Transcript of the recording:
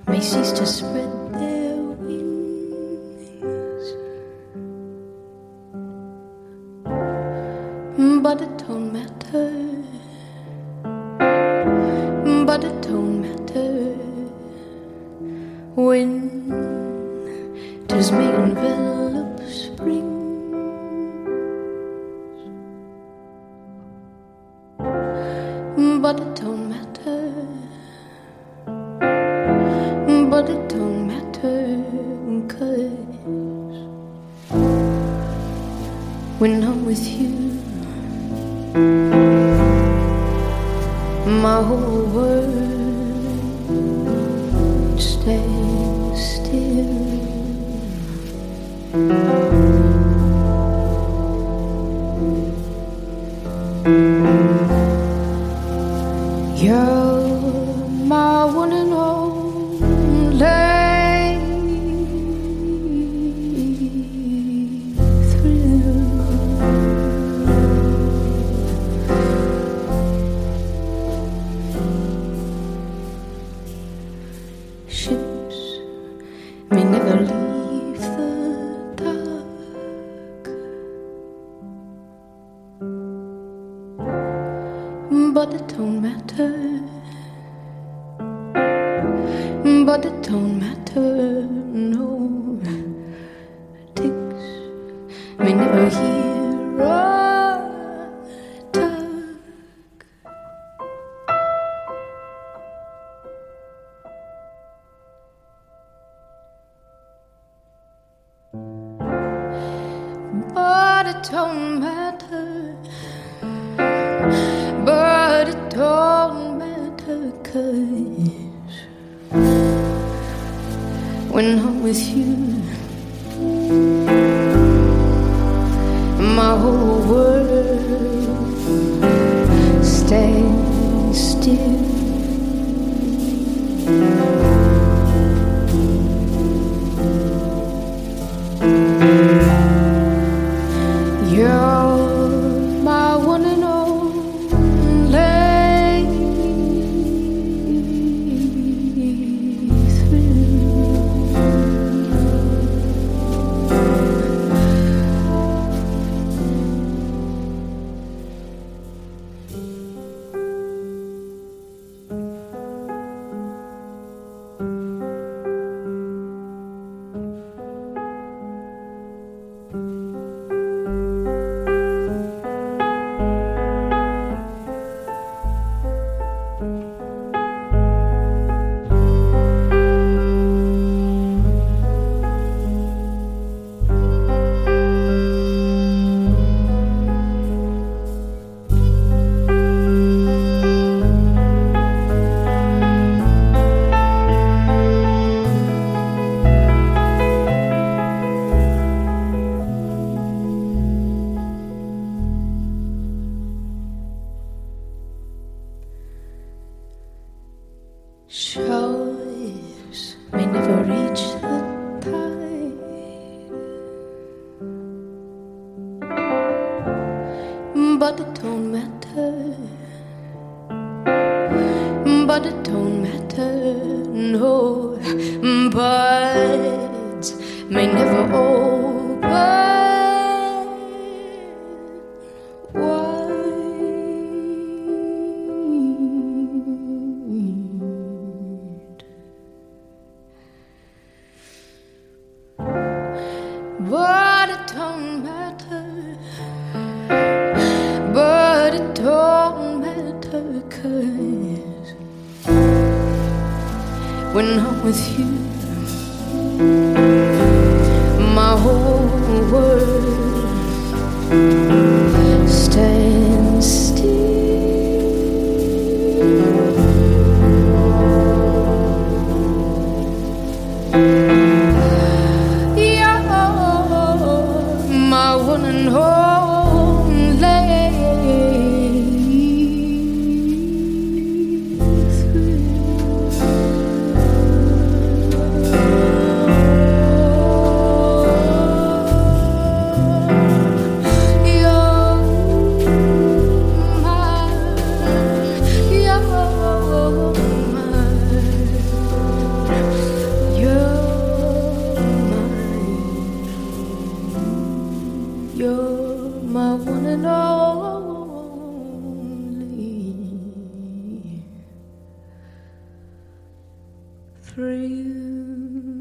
may cease to spread their wings, but it don't matter, but it don't matter when 'tis may envelop spring. But it don't matter, but it don't matter, 'cause when I'm with you, my whole world stays still. You're my one and only thrill. Ships may never leave the dock, but it don't matter, but it don't matter, no. Ticks may never hear a tug, but it don't matter, but it don't matter, 'cause when I'm with you, my whole world stays still. You're my one and only Showers may never reach the tide, but it don't matter, but it don't matter, no. Buds may never open wide, but it don't matter, but it don't matter, 'cause when I'm with you, my whole world stands still. My one and only thrill. you.